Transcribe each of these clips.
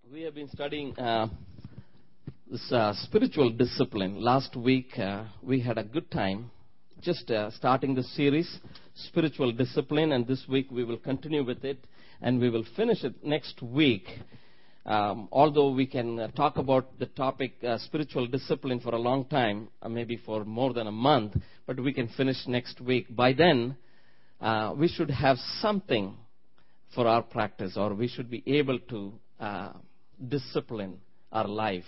We have been studying this spiritual discipline. Last week we had a good time just starting the series, Spiritual Discipline, and this week we will continue with it and we will finish it next week. Although we can talk about the topic spiritual discipline for a long time, maybe for more than a month, but we can finish next week. By then, we should have something for our practice, or we should be able to discipline our life.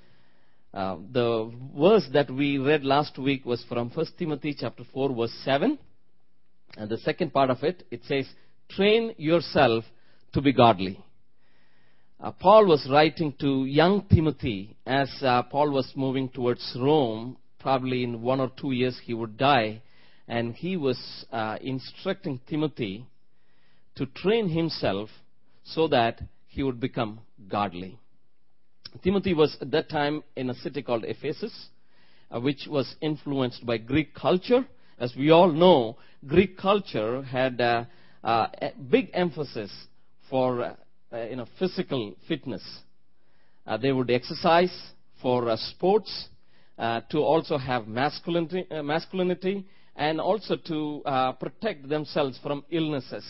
The verse that we read last week was from 1 Timothy chapter 4, verse 7. And the second part of it, it says, train yourself to be godly. Paul was writing to young Timothy as Paul was moving towards Rome. Probably in 1 or 2 years he would die. And he was instructing Timothy to train himself so that he would become godly. Timothy was at that time in a city called Ephesus, which was influenced by Greek culture. As we all know, Greek culture had a big emphasis for physical fitness. They would exercise for sports, to also have masculinity, and also to protect themselves from illnesses.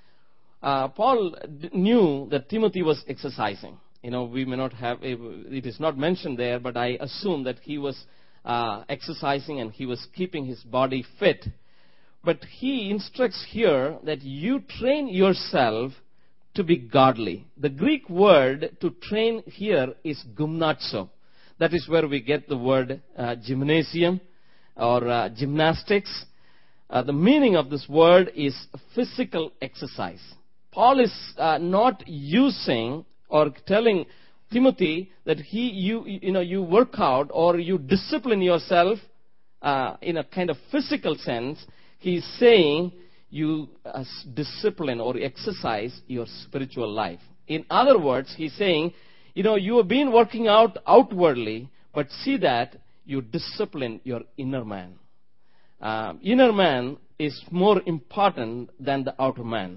Paul knew that Timothy was exercising. We may not have, it is not mentioned there, but I assume that he was exercising and he was keeping his body fit. But he instructs here that you train yourself to be godly. The Greek word to train here is gymnazo. That is where we get the word gymnasium or gymnastics. The meaning of this word is physical exercise. Paul is not using or telling Timothy that you work out or you discipline yourself in a kind of physical sense. He's saying you discipline or exercise your spiritual life. In other words, he's saying, you have been working out outwardly, but see that you discipline your inner man. Inner man is more important than the outer man.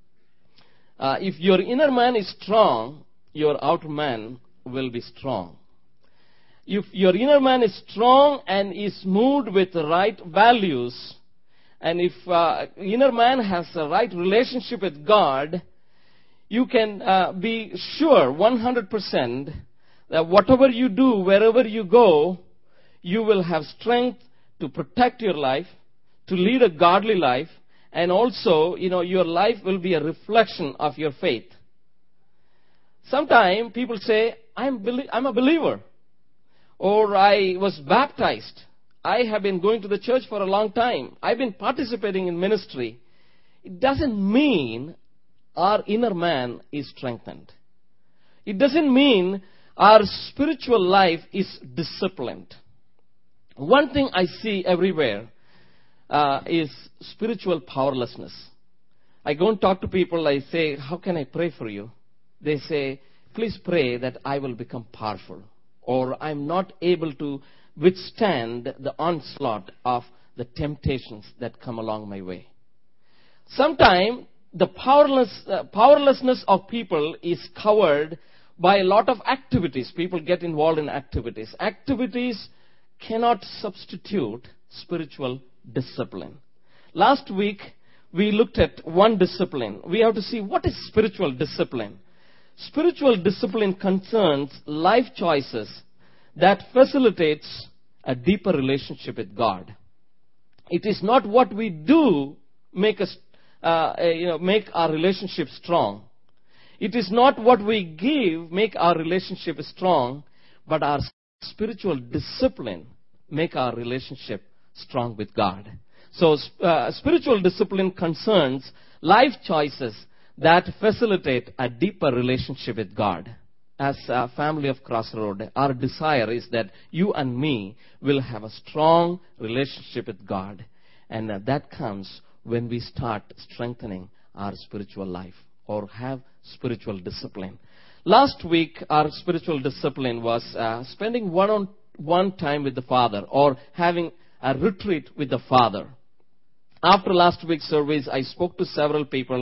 If your inner man is strong, your outer man will be strong. If your inner man is strong and is moved with the right values, and if inner man has the right relationship with God, you can be sure 100% that whatever you do, wherever you go, you will have strength to protect your life, to lead a godly life, and also, your life will be a reflection of your faith. Sometimes people say, I'm a believer, or I was baptized. I have been going to the church for a long time. I've been participating in ministry. It doesn't mean our inner man is strengthened. It doesn't mean our spiritual life is disciplined. One thing I see everywhere is spiritual powerlessness. I go and talk to people. I say, how can I pray for you? They say, please pray that I will become powerful, or I'm not able to withstand the onslaught of the temptations that come along my way. Sometimes the powerlessness of people is covered by a lot of activities. People get involved in activities. Activities cannot substitute spiritual discipline. Last week, we looked at one discipline. We have to see what is spiritual discipline. Spiritual discipline concerns life choices that facilitates a deeper relationship with God. It is not what we do make our relationship strong. It is not what we give make our relationship strong, but our spiritual discipline make our relationship strong with God. So spiritual discipline concerns life choices that facilitate a deeper relationship with God. As a family of Crossroad, our desire is that you and me will have a strong relationship with God. And that comes when we start strengthening our spiritual life or have spiritual discipline. Last week, our spiritual discipline was spending one-on-one time with the Father, or having a retreat with the Father. After last week's service, I spoke to several people.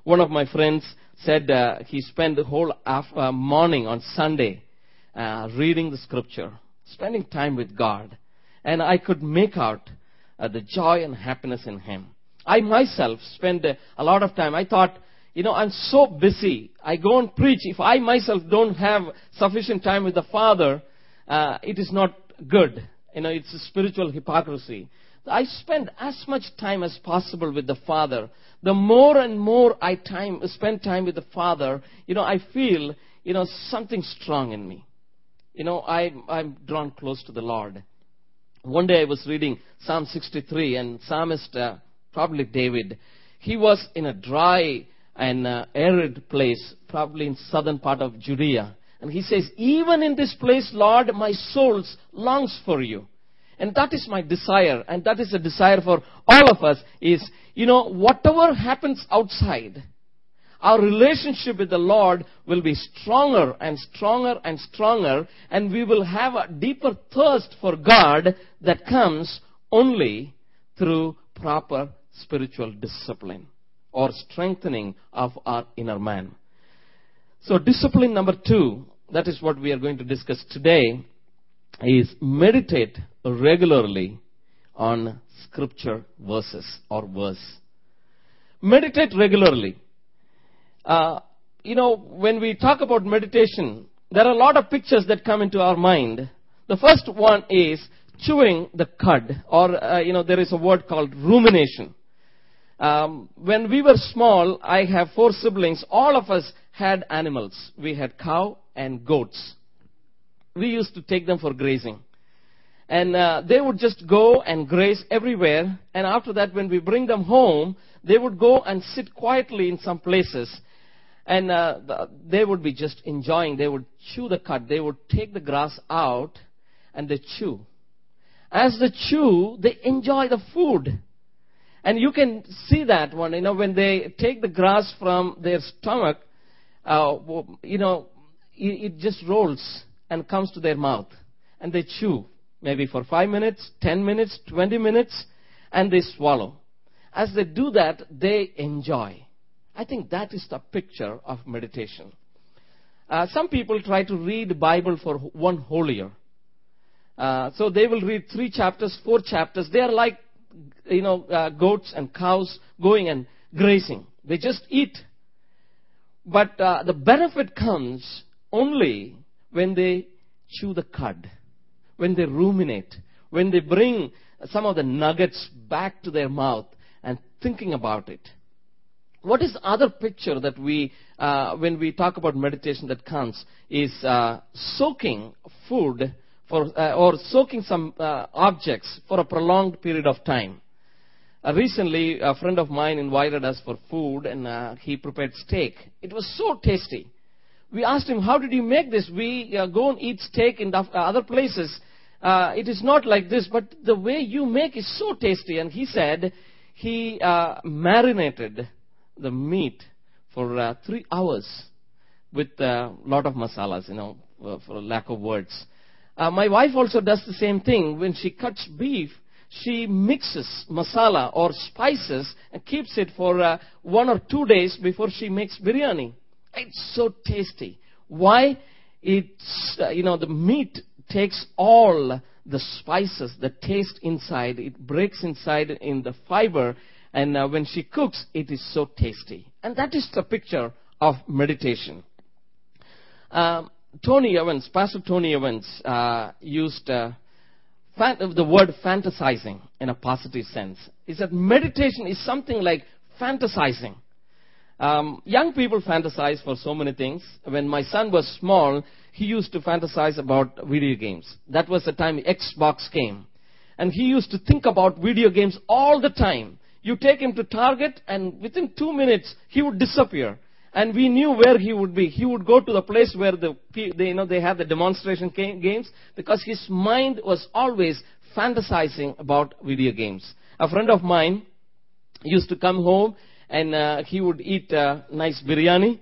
One of my friends said he spent the whole morning on Sunday reading the scripture, spending time with God. And I could make out the joy and happiness in him. I myself spent a lot of time. I thought, I'm so busy. I go and preach. If I myself don't have sufficient time with the Father, it is not good. It's a spiritual hypocrisy. I spend as much time as possible with the Father. The more and more I spend time with the Father, I feel, something strong in me. I'm drawn close to the Lord. One day I was reading Psalm 63, and psalmist, probably David, he was in a dry and arid place, probably in southern part of Judea. And he says, even in this place, Lord, my soul longs for you. And that is my desire, and that is a desire for all of us, is, whatever happens outside, our relationship with the Lord will be stronger and stronger and stronger, and we will have a deeper thirst for God that comes only through proper spiritual discipline or strengthening of our inner man. So discipline number 2, that is what we are going to discuss today, is meditate regularly on scripture verses or verse. Meditate regularly. When we talk about meditation, there are a lot of pictures that come into our mind. The first one is chewing the cud, or, there is a word called rumination. When we were small, I have 4 siblings. All of us had animals. We had cow and goats. We used to take them for grazing. And they would just go and graze everywhere. And after that, when we bring them home, they would go and sit quietly in some places. And they would be just enjoying. They would chew the cud. They would take the grass out and they chew. As they chew, they enjoy the food. And you can see that when they take the grass from their stomach, it just rolls and comes to their mouth. And they chew, maybe for 5 minutes, 10 minutes, 20 minutes, and they swallow. As they do that, they enjoy. I think that is the picture of meditation. Some people try to read the Bible for one whole year. So they will read 3 chapters, 4 chapters. They are like, goats and cows going and grazing. They just eat. But the benefit comes only when they chew the cud, when they ruminate, when they bring some of the nuggets back to their mouth and thinking about it. What is the other picture that when we talk about meditation that comes, is soaking food or soaking some objects for a prolonged period of time. Recently, a friend of mine invited us for food, and he prepared steak. It was so tasty. We asked him, how did you make this? We go and eat steak in other places. It is not like this, but the way you make is so tasty. And he said he marinated the meat for 3 hours with a lot of masalas, for lack of words. My wife also does the same thing. When she cuts beef, she mixes masala or spices and keeps it for 1 or 2 days before she makes biryani. It's so tasty. Why? It's, the meat takes all the spices, the taste inside. It breaks inside in the fiber. And when she cooks, it is so tasty. And that is the picture of meditation. Pastor Tony Evans used the word fantasizing in a positive sense. He said meditation is something like fantasizing. Young people fantasize for so many things. When my son was small, he used to fantasize about video games. That was the time Xbox came. And he used to think about video games all the time. You take him to Target, and within 2 minutes, he would disappear. And we knew where he would be. He would go to the place where they have the demonstration games, because his mind was always fantasizing about video games. A friend of mine used to come home, and he would eat nice biryani.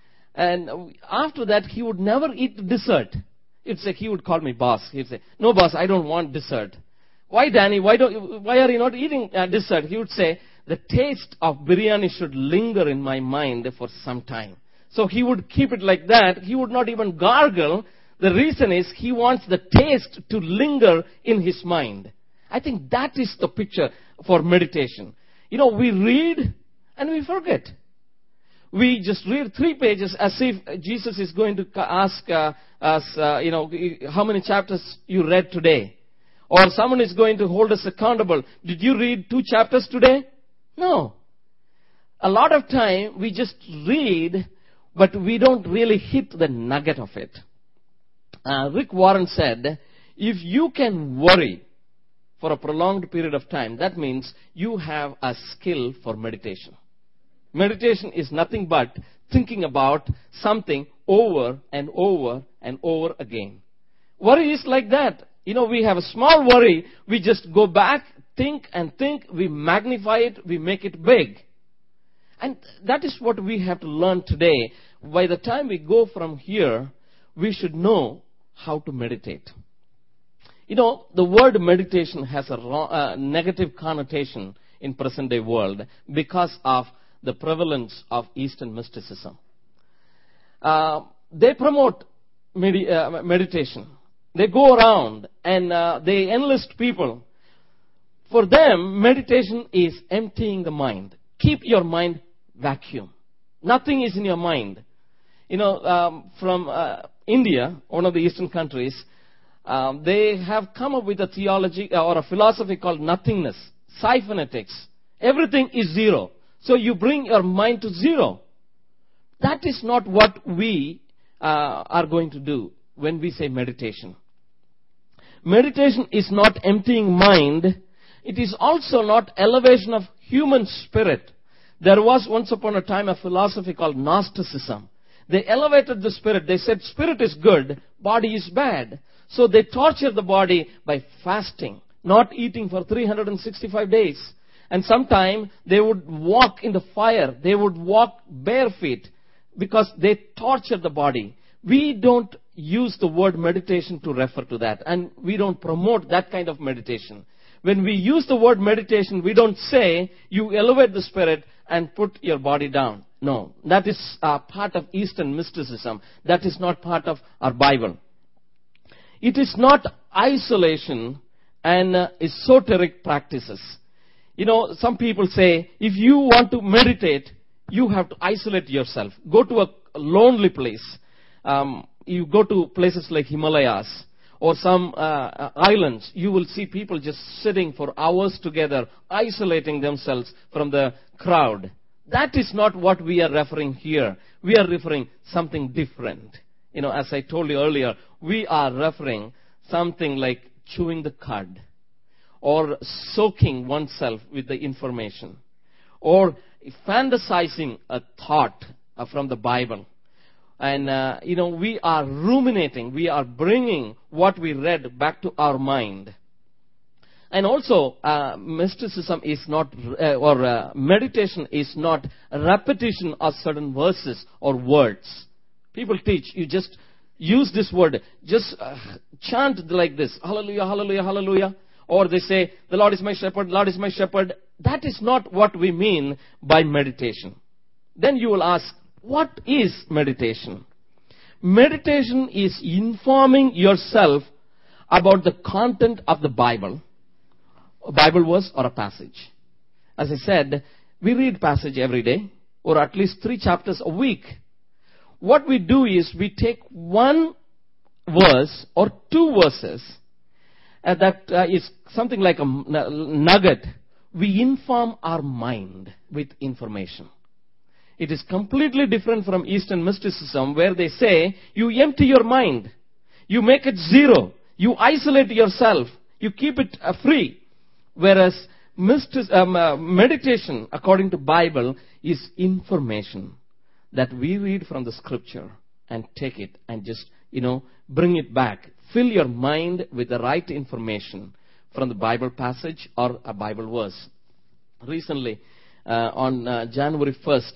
And after that, he would never eat dessert. He would call me boss. He'd say, "No, boss, I don't want dessert." "Why, Danny? Why are you not eating dessert?" He would say, the taste of biryani should linger in my mind for some time. So he would keep it like that. He would not even gargle. The reason is he wants the taste to linger in his mind. I think that is the picture for meditation. We read and we forget. We just read 3 pages as if Jesus is going to ask us, how many chapters you read today. Or someone is going to hold us accountable. Did you read 2 chapters today? No. A lot of time we just read, but we don't really hit the nugget of it. Rick Warren said, if you can worry for a prolonged period of time, that means you have a skill for meditation. Meditation is nothing but thinking about something over and over and over again. Worry is like that. We have a small worry. We just go back, think and think. We magnify it. We make it big. And that is what we have to learn today. By the time we go from here, we should know how to meditate. The word meditation has a negative connotation in present day world because of the prevalence of Eastern mysticism. They promote meditation. They go around and they enlist people. For them, meditation is emptying the mind. Keep your mind vacuum. Nothing is in your mind. From India, one of the Eastern countries, they have come up with a theology or a philosophy called nothingness, cybernetics. Everything is zero. So you bring your mind to zero. That is not what we are going to do when we say meditation. Meditation is not emptying mind. It is also not elevation of human spirit. There was once upon a time a philosophy called Gnosticism. They elevated the spirit. They said spirit is good, body is bad. So they tortured the body by fasting, not eating for 365 days. And sometime they would walk in the fire. They would walk bare feet because they tortured the body. We don't use the word meditation to refer to that. And we don't promote that kind of meditation. When we use the word meditation, we don't say you elevate the spirit and put your body down. No, that is part of Eastern mysticism. That is not part of our Bible. It is not isolation and esoteric practices. Some people say, if you want to meditate, you have to isolate yourself. Go to a lonely place. You go to places like Himalayas or some islands. You will see people just sitting for hours together, isolating themselves from the crowd. That is not what we are referring here. We are referring something different. As I told you earlier, we are referring something like chewing the cud, or soaking oneself with the information, or fantasizing a thought from the Bible. And, we are ruminating. We are bringing what we read back to our mind. And also, mysticism is not, meditation is not a repetition of certain verses or words. People teach, you just use this word, just chant like this, hallelujah, hallelujah, hallelujah. Or they say, the Lord is my shepherd, Lord is my shepherd. That is not what we mean by meditation. Then you will ask, what is meditation? Meditation is informing yourself about the content of the Bible, a Bible verse or a passage. As I said, we read passage every day, or at least 3 chapters a week. What we do is we take one verse or 2 verses that is something like a nugget. We inform our mind with information. It is completely different from Eastern mysticism, where they say you empty your mind, you make it zero, you isolate yourself, you keep it free. Whereas meditation, according to Bible, is information that we read from the scripture and take it and just, bring it back. Fill your mind with the right information from the Bible passage or a Bible verse. Recently, on January 1st,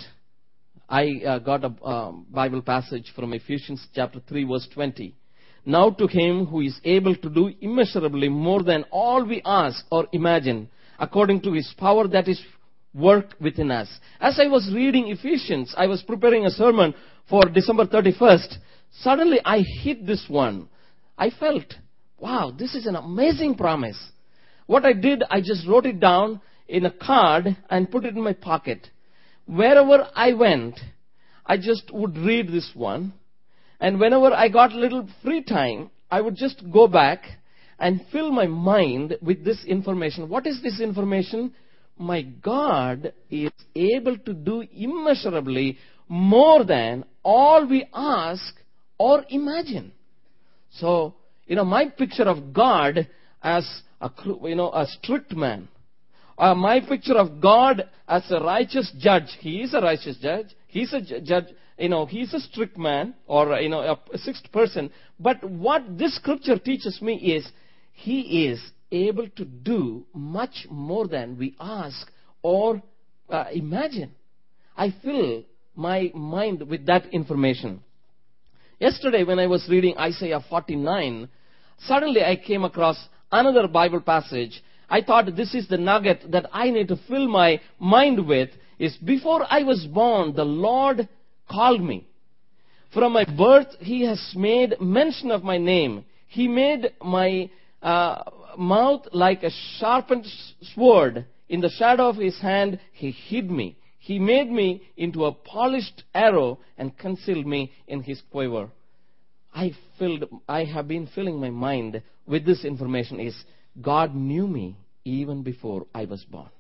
I got a Bible passage from Ephesians chapter 3, verse 20. Now to him who is able to do immeasurably more than all we ask or imagine, according to his power that is work within us. As I was reading Ephesians, I was preparing a sermon for December 31st. Suddenly I hit this one. I felt, wow, this is an amazing promise. What I did, I just wrote it down in a card and put it in my pocket. Wherever I went, I just would read this one. And whenever I got a little free time, I would just go back and fill my mind with this information. What is this information? My God is able to do immeasurably more than all we ask or imagine. So, my picture of God as a strict man. My picture of God as a righteous judge. He is a righteous judge. He's a judge. He's a strict man or, a sixth person. But what this scripture teaches me is He is able to do much more than we ask or imagine. I fill my mind with that information. Yesterday when I was reading Isaiah 49, suddenly I came across another Bible passage. I thought this is the nugget that I need to fill my mind with. Is before I was born, the Lord called me. From my birth, He has made mention of my name. He made my mouth like a sharpened sword. In the shadow of His hand, He hid me. He made me into a polished arrow and concealed me in His quiver. I have been filling my mind with this information. Is God knew me even before I was born.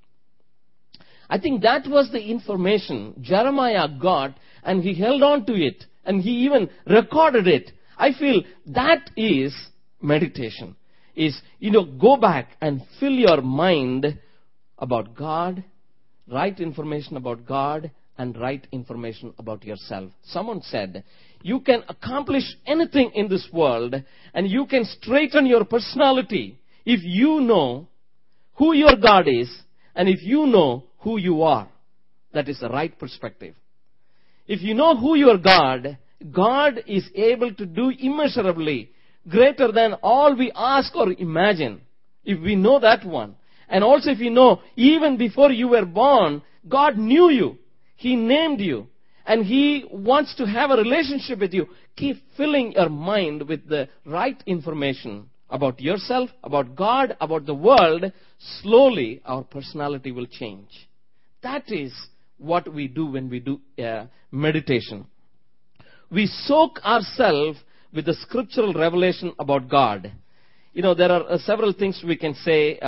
I think that was the information Jeremiah got, and he held on to it, and he even recorded it. I feel that is meditation. Go back and fill your mind about God, right information about God, and right information about yourself. Someone said, you can accomplish anything in this world, and you can straighten your personality if you know who your God is, and if you know who you are. That is the right perspective. If you know who your God is able to do immeasurably greater than all we ask or imagine. If we know that one. And also if you know, even before you were born, God knew you. He named you. And He wants to have a relationship with you. Keep filling your mind with the right information about yourself, about God, about the world. Slowly our personality will change. That is what we do when we do meditation. We soak ourselves with the scriptural revelation about God. There are several things we can say.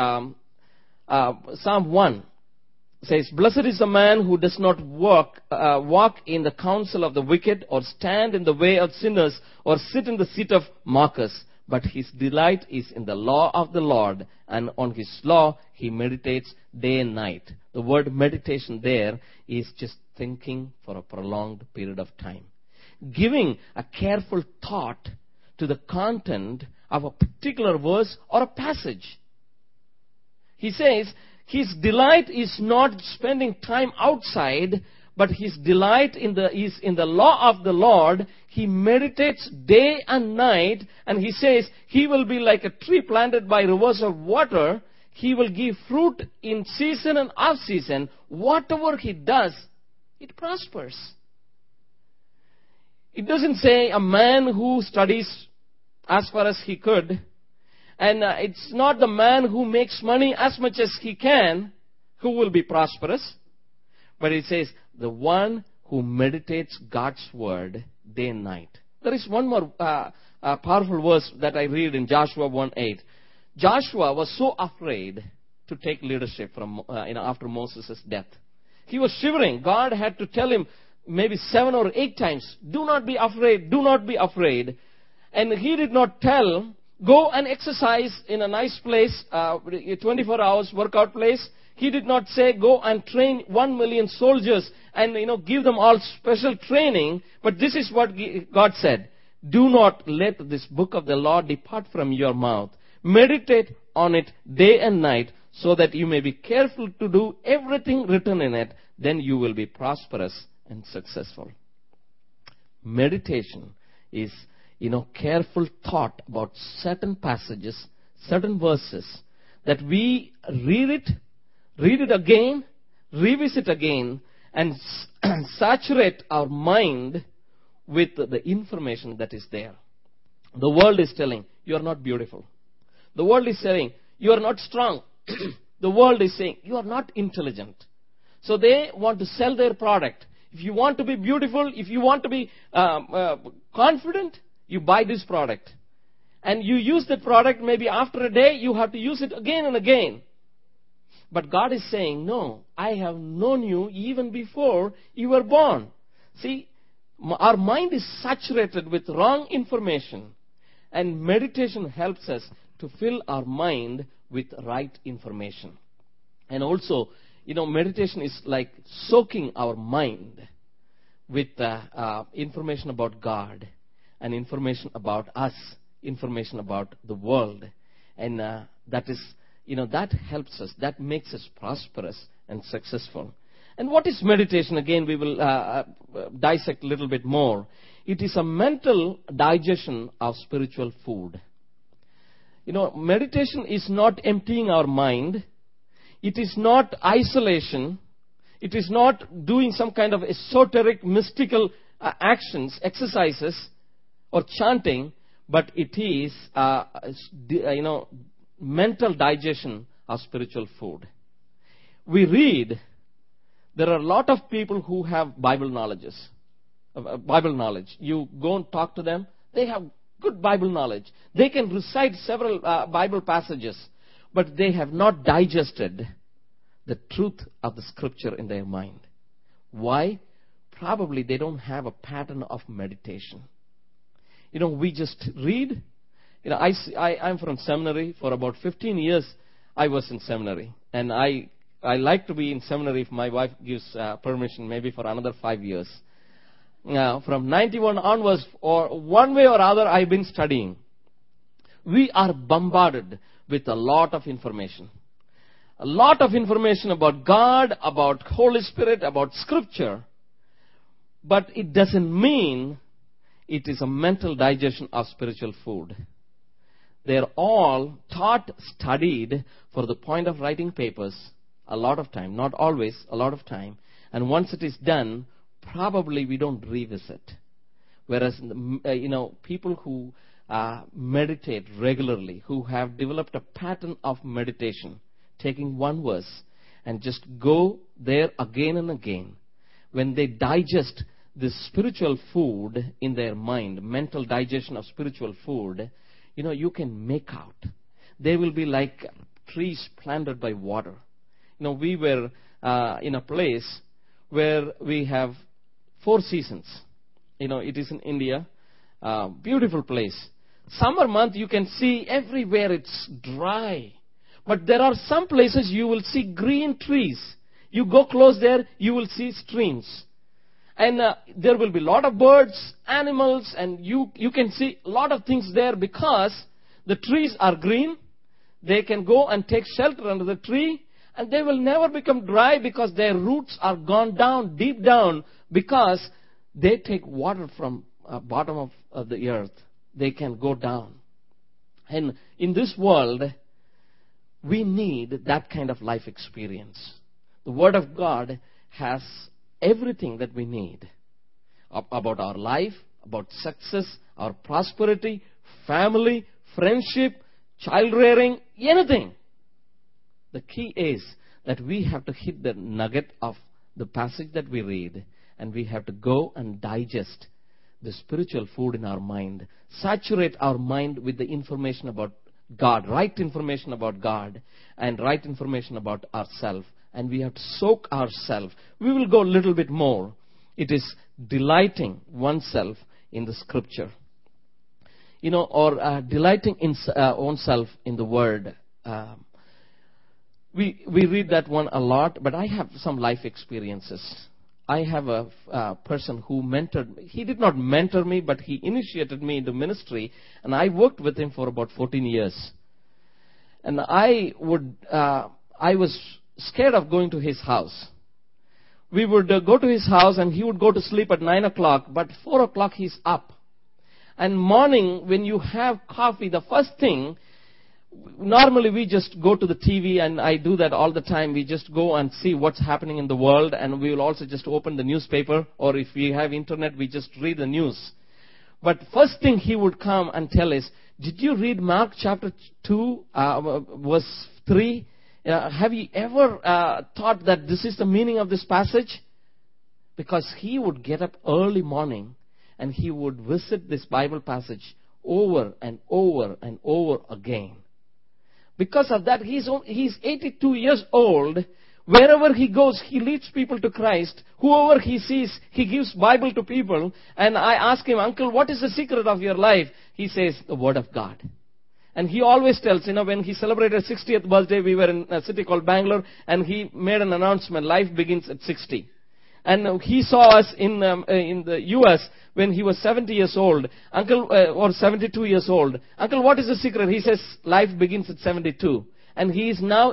Psalm 1 says, blessed is the man who does not walk in the counsel of the wicked, or stand in the way of sinners, or sit in the seat of mockers. But his delight is in the law of the Lord, and on His law he meditates day and night. The word meditation there is just thinking for a prolonged period of time. Giving a careful thought to the content of a particular verse or a passage. He says his delight is not spending time outside, but his delight is in the law of the Lord. He meditates day and night, and he says he will be like a tree planted by rivers of water. He will give fruit in season and off season. Whatever he does, it prospers. It doesn't say a man who studies as far as he could, and it's not the man who makes money as much as he can who will be prosperous. But it says the one who meditates God's word day and night. There is one more powerful verse that I read in Joshua 1:8. Joshua was so afraid to take leadership from after Moses' death. He was shivering. God had to tell him maybe 7 or 8 times, do not be afraid, do not be afraid. And he did not tell, go and exercise in a nice place, 24 hours workout place. He did not say, go and train 1 million soldiers and, give them all special training. But this is what God said. Do not let this book of the law depart from your mouth. Meditate on it day and night, so that you may be careful to do everything written in it. Then you will be prosperous and successful. Meditation is, careful thought about certain passages, certain verses, that we read it again, revisit again and saturate our mind with the information that is there. The world is telling, you are not beautiful. The world is saying, you are not strong. The world is saying, you are not intelligent. So they want to sell their product. If you want to be beautiful, if you want to be confident, you buy this product. And you use that product, maybe after a day, you have to use it again and again. But God is saying, no, I have known you even before you were born. See, our mind is saturated with wrong information. And meditation helps us to fill our mind with right information. And also, meditation is like soaking our mind with information about God and information about us, information about the world. And that helps us, that makes us prosperous and successful. And what is meditation? Again, we will dissect a little bit more. It is a mental digestion of spiritual food. Meditation is not emptying our mind. It is not isolation. It is not doing some kind of esoteric, mystical actions, exercises, or chanting, but it is, mental digestion of spiritual food. We read, there are a lot of people who have Bible knowledge. You go and talk to them, they have good Bible knowledge. They can recite several Bible passages, but they have not digested the truth of the Scripture in their mind. Why? Probably they don't have a pattern of meditation. We just read. I'm from seminary. For about 15 years, I was in seminary. And I like to be in seminary if my wife gives permission, maybe for another 5 years. From 91 onwards, or one way or other, I've been studying. We are bombarded with a lot of information. A lot of information about God, about Holy Spirit, about Scripture. But it doesn't mean it is a mental digestion of spiritual food. They're all taught, studied for the point of writing papers a lot of time. Not always, a lot of time. And once it is done, probably we don't revisit. Whereas, people who meditate regularly, who have developed a pattern of meditation, taking one verse and just go there again and again, when they digest this spiritual food in their mind, mental digestion of spiritual food, you can make out. They will be like trees planted by water. We were in a place where we have 4 seasons. It is in India. Beautiful place. Summer month, you can see everywhere it's dry. But there are some places you will see green trees. You go close there, you will see streams. And there will be a lot of birds, animals, and you can see a lot of things there because the trees are green. They can go and take shelter under the tree, and they will never become dry because their roots are gone down, deep down, because they take water from bottom of the earth. They can go down. And in this world, we need that kind of life experience. The Word of God has everything that we need about our life, about success, our prosperity, family, friendship, child rearing, anything. The key is that we have to hit the nugget of the passage that we read, and we have to go and digest the spiritual food in our mind, saturate our mind with the information about God, right information about God, and right information about ourselves. And we have to soak ourselves. We will go a little bit more. It is delighting oneself in the Scripture. Or delighting in oneself in the Word. We read that one a lot, but I have some life experiences. I have a person who mentored me. He did not mentor me, but he initiated me into ministry, and I worked with him for about 14 years. And I was scared of going to his house. We would go to his house, and he would go to sleep at 9 o'clock, but 4 o'clock he's up. And morning, when you have coffee, the first thing, normally we just go to the TV, and I do that all the time. We just go and see what's happening in the world, and we will also just open the newspaper, or if we have internet, we just read the news. But first thing he would come and tell us, did you read Mark chapter 2, verse 3? Have you ever thought that this is the meaning of this passage? Because he would get up early morning and he would visit this Bible passage over and over and over again. Because of that, he's 82 years old. Wherever he goes, he leads people to Christ. Whoever he sees, he gives Bible to people. And I ask him, Uncle, what is the secret of your life? He says, the Word of God. And he always tells, when he celebrated 60th birthday, we were in a city called Bangalore, and he made an announcement, life begins at 60. And he saw us in the U.S. when he was 70 years old, Uncle, or 72 years old. Uncle, what is the secret? He says, life begins at 72. And he is now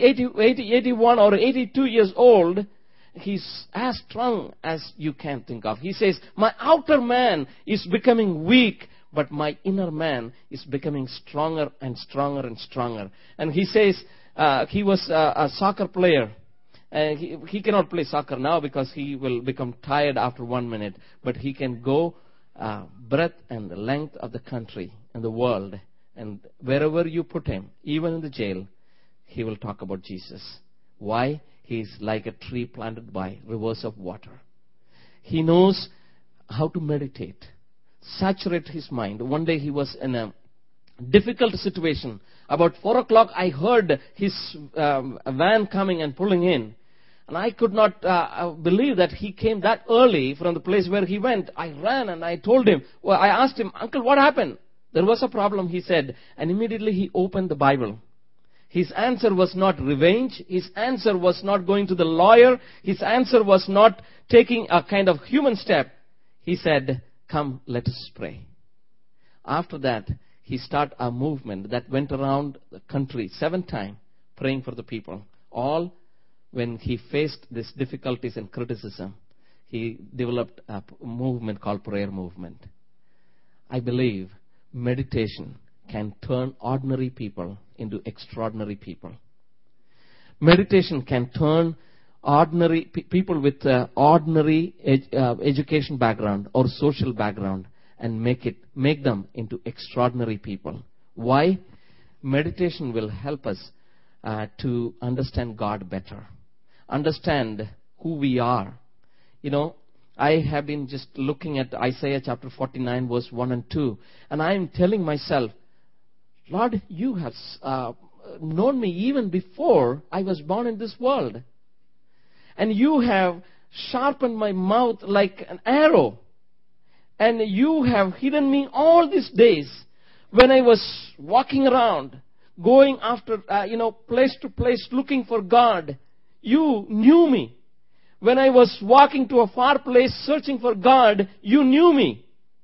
81 or 82 years old. He's as strong as you can think of. He says, my outer man is becoming weak, but my inner man is becoming stronger and stronger and stronger. And he says he was a soccer player. He cannot play soccer now because he will become tired after 1 minute. But he can go breadth and the length of the country and the world. And wherever you put him, even in the jail, he will talk about Jesus. Why? He is like a tree planted by rivers of water. He knows how to meditate, saturate his mind. One day he was in a difficult situation. About 4 o'clock, I heard his van coming and pulling in. And I could not believe that he came that early from the place where he went. I ran and I told him, I asked him, Uncle, what happened? There was a problem, he said. And immediately he opened the Bible. His answer was not revenge. His answer was not going to the lawyer. His answer was not taking a kind of human step. He said, come, let us pray. After that, he started a movement that went around the country 7 times praying for the people. All when he faced these difficulties and criticism, he developed a movement called prayer movement. I believe meditation can turn ordinary people into extraordinary people. Meditation can turn ordinary people with ordinary education background or social background and make them into extraordinary people. Why? Meditation will help us to understand God better, understand who we are. I have been just looking at Isaiah chapter 49 verse 1 and 2, and I am telling myself, Lord, you have known me even before I was born in this world. And you have sharpened my mouth like an arrow. And you have hidden me all these days when I was walking around, going after, place to place looking for God. You knew me. When I was walking to a far place searching for God, you knew me.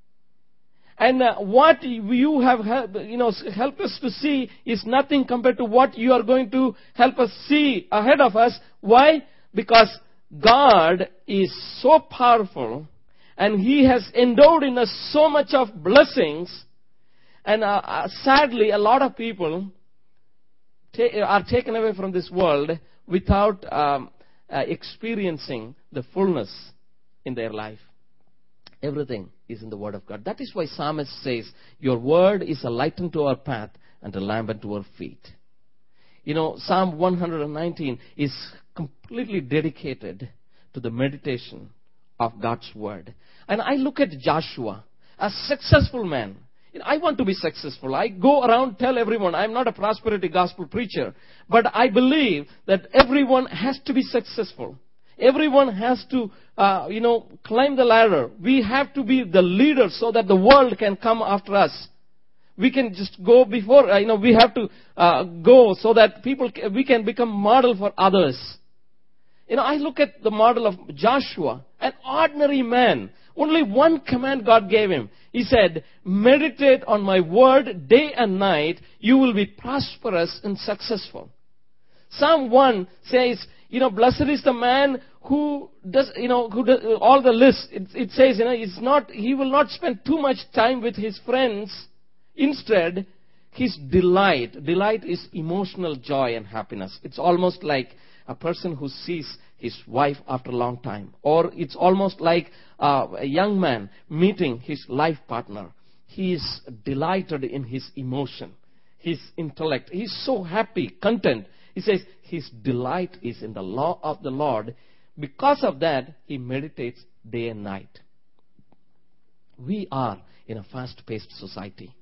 And what you have helped us to see is nothing compared to what you are going to help us see ahead of us. Why? Because God is so powerful and He has endowed in us so much of blessings. And sadly, a lot of people are taken away from this world without experiencing the fullness in their life. Everything is in the Word of God. That is why Psalmist says, your Word is a light unto our path and a lamp unto our feet. Psalm 119 is completely dedicated to the meditation of God's Word. And I look at Joshua, a successful man. I want to be successful. I go around, tell everyone, I'm not a prosperity gospel preacher, but I believe that everyone has to be successful. Everyone has to, climb the ladder. We have to be the leaders so that the world can come after us. We can just go before, we have to go so that we can become model for others. I look at the model of Joshua, an ordinary man. Only one command God gave him. He said, meditate on my word day and night. You will be prosperous and successful. Psalm 1 says, blessed is the man who does all the list. It says, he will not spend too much time with his friends. Instead, his delight. Delight is emotional joy and happiness. It's almost like a person who sees his wife after a long time. Or it's almost like a young man meeting his life partner. He is delighted in his emotion, his intellect. He's so happy, content. He says his delight is in the law of the Lord. Because of that, he meditates day and night. We are in a fast-paced society.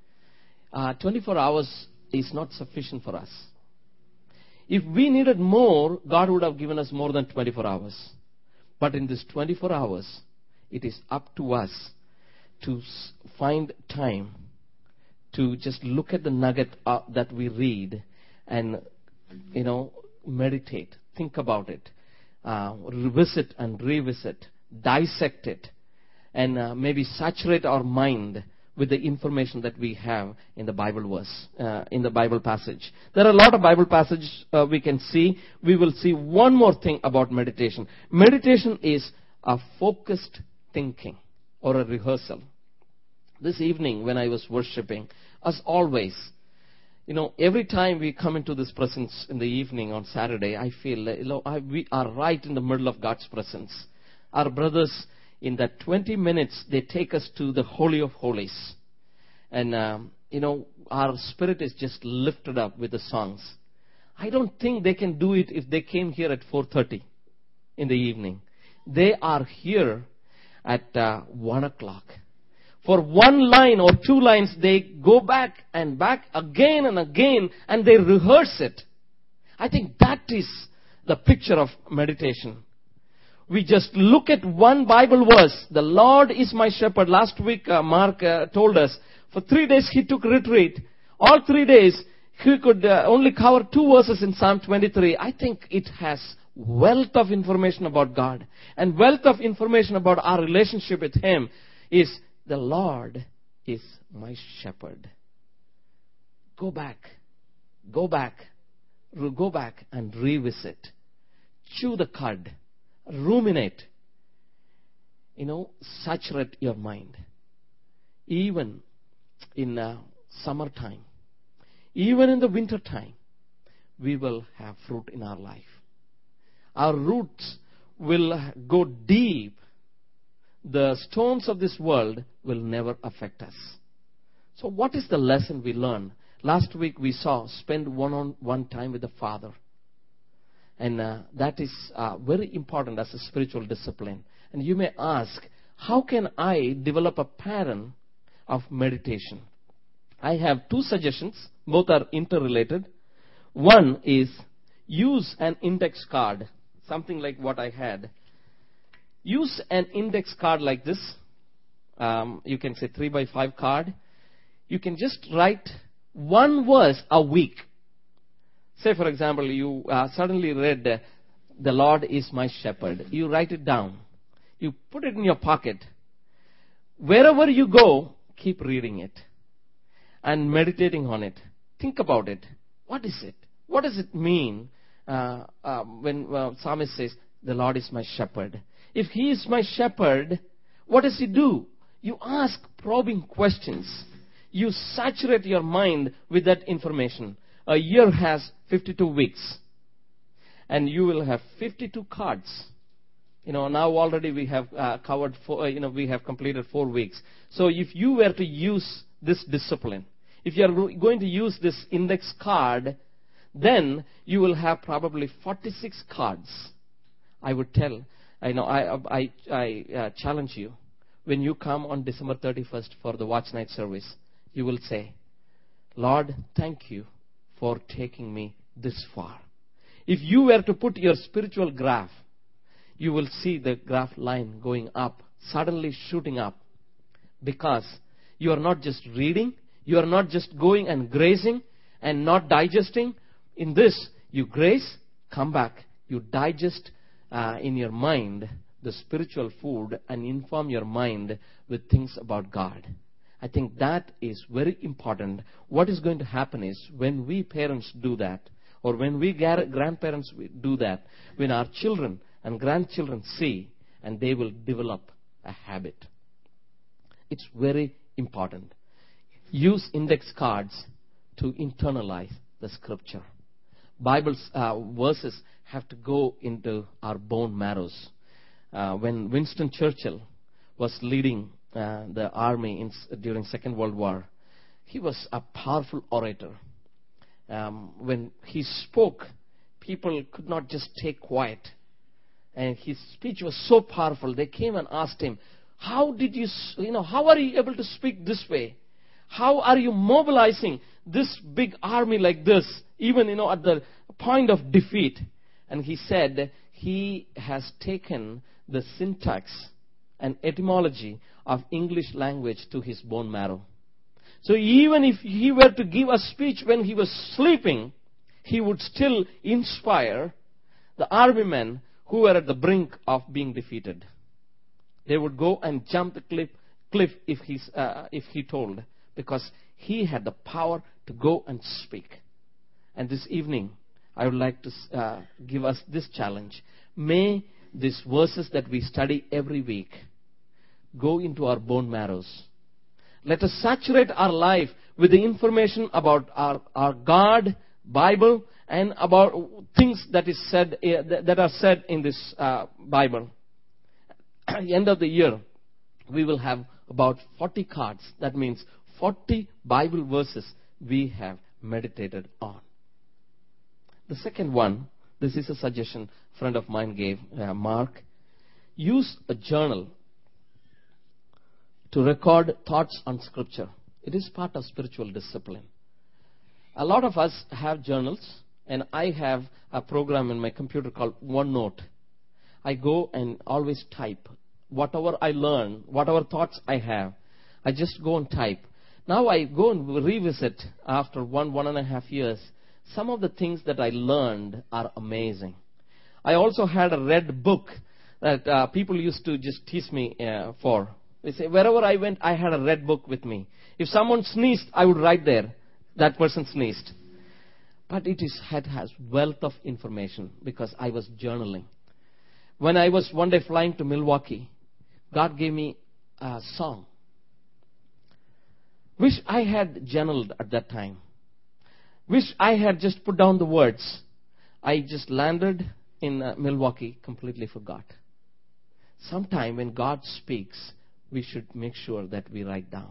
24 hours is not sufficient for us. If we needed more, God would have given us more than 24 hours. But in this 24 hours, it is up to us to find time to just look at the nugget that we read and, meditate, think about it, revisit and revisit, dissect it, and maybe saturate our mind with the information that we have in the Bible verse, in the Bible passage. There are a lot of Bible passages we can see. We will see one more thing about meditation. Meditation is a focused thinking or a rehearsal. This evening when I was worshiping, as always, every time we come into this presence in the evening on Saturday, I feel we are right in the middle of God's presence. Our brothers, in that 20 minutes, they take us to the Holy of Holies. And, our spirit is just lifted up with the songs. I don't think they can do it if they came here at 4:30 in the evening. They are here at 1 o'clock. For one line or two lines, they go back and back again and again, and they rehearse it. I think that is the picture of meditation. We just look at one Bible verse. The Lord is my shepherd. Last week, Mark told us, for 3 days he took retreat. All 3 days, he could only cover 2 verses in Psalm 23. I think it has wealth of information about God. And wealth of information about our relationship with Him is, the Lord is my shepherd. Go back and revisit. Chew the cud. Ruminate. Saturate your mind. Even in summertime, even in the winter time, we will have fruit in our life. Our roots will go deep. The stones of this world will never affect us. So what is the lesson we learn? Last week we saw spend one-on-one time with the Father. And that is very important as a spiritual discipline. And you may ask, how can I develop a pattern of meditation? I have 2 suggestions. Both are interrelated. One is use an index card, something like what I had. Use an index card like this. You can say 3x5 card. You can just write one verse a week. Say, for example, you suddenly read, the Lord is my shepherd. You write it down. You put it in your pocket. Wherever you go, keep reading it and meditating on it. Think about it. What is it? What does it mean when psalmist says, the Lord is my shepherd? If He is my shepherd, what does He do? You ask probing questions. You saturate your mind with that information. A year has 52 weeks. And you will have 52 cards. Now already we have covered we have completed 4 weeks. So if you were to use this discipline, if you are going to use this index card, then you will have probably 46 cards. I would tell, I challenge you, when you come on December 31st for the watch night service, you will say, Lord, thank you for taking me this far. If you were to put your spiritual graph, you will see the graph line going up, suddenly shooting up. Because you are not just reading, you are not just going and grazing and not digesting. In this, you graze, come back, you digest in your mind the spiritual food and inform your mind with things about God. I think that is very important. What is going to happen is when we parents do that, or when we grandparents do that, when our children and grandchildren see, and they will develop a habit. It's very important. Use index cards to internalize the scripture. Bible's verses have to go into our bone marrows. When Winston Churchill was leading the army during Second World War, he was a powerful orator. When he spoke, people could not just stay quiet. And his speech was so powerful. They came and asked him, how are you able to speak this way? How are you mobilizing this big army like this, even, at the point of defeat? And he said he has taken the syntax and etymology of English language to his bone marrow. So even if he were to give a speech when he was sleeping, he would still inspire the army men who were at the brink of being defeated. They would go and jump the cliff if he told, because he had the power to go and speak. And this evening, I would like to give us this challenge. May these verses that we study every week go into our bone marrows. Let us saturate our life with the information about our God, Bible, and about things that are said in this Bible. At the end of the year, we will have about 40 cards. That means 40 Bible verses we have meditated on. The second one, this is a suggestion a friend of mine gave, Mark. Use a journal to record thoughts on Scripture. It is part of spiritual discipline. A lot of us have journals, and I have a program in my computer called OneNote. I go and always type whatever I learn, whatever thoughts I have. I just go and type. Now I go and revisit after 1.5 years. Some of the things that I learned are amazing. I also had a red book that people used to just tease me for. They say, wherever I went, I had a red book with me. If someone sneezed, I would write there, that person sneezed. But it has wealth of information because I was journaling. When I was one day flying to Milwaukee, God gave me a song. Wish I had journaled at that time. Wish I had just put down the words. I just landed in Milwaukee, completely forgot. Sometime when God speaks, we should make sure that we write down.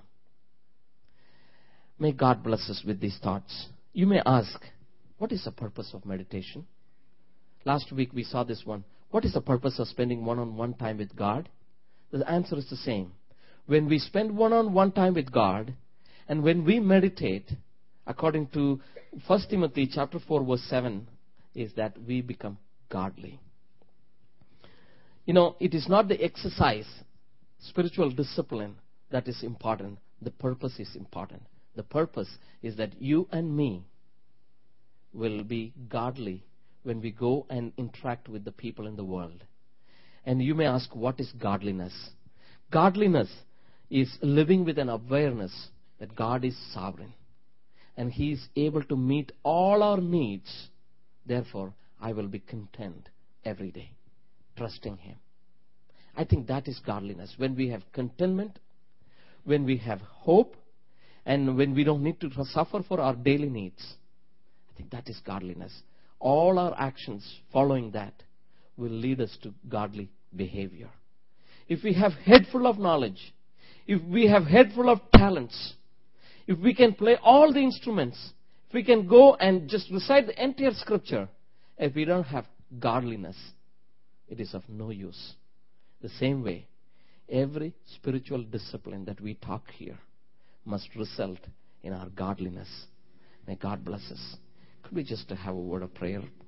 May God bless us with these thoughts. You may ask, what is the purpose of meditation? Last week we saw this one. What is the purpose of spending one-on-one time with God? The answer is the same. When we spend one-on-one time with God, and when we meditate, according to 1 Timothy chapter 4 verse 7, is that we become godly. It is not the exercise, spiritual discipline that is important. The purpose is important. The purpose is that you and me will be godly when we go and interact with the people in the world. And you may ask, what is godliness? Godliness is living with an awareness that God is sovereign and He is able to meet all our needs. Therefore, I will be content every day, trusting Him. I think that is godliness. When we have contentment, when we have hope, and when we don't need to suffer for our daily needs, I think that is godliness. All our actions following that will lead us to godly behavior. If we have head full of knowledge, if we have head full of talents, if we can play all the instruments, if we can go and just recite the entire Scripture, if we don't have godliness, it is of no use. The same way, every spiritual discipline that we talk here must result in our godliness. May God bless us. Could we just have a word of prayer?